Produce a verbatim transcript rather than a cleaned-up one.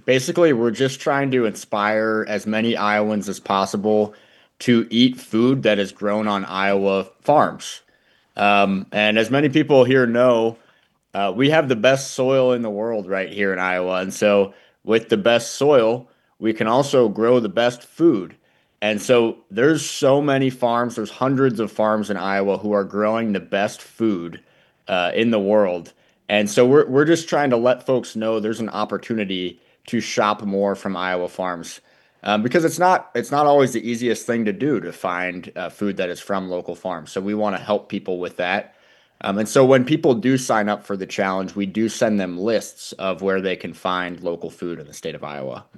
Basically, we're just trying to inspire as many Iowans as possible to eat food that is grown on Iowa farms. Um, and as many people here know, uh, we have the best soil in the world right here in Iowa. And so, with the best soil, we can also grow the best food. And so, there's so many farms, there's hundreds of farms in Iowa who are growing the best food uh, in the world. And so, we're, we're just trying to let folks know there's an opportunity to shop more from Iowa farms. Um, because it's not it's not always the easiest thing to do to find uh, food that is from local farms. So we want to help people with that. Um, and so when people do sign up for the challenge, we do send them lists of where they can find local food in the state of Iowa.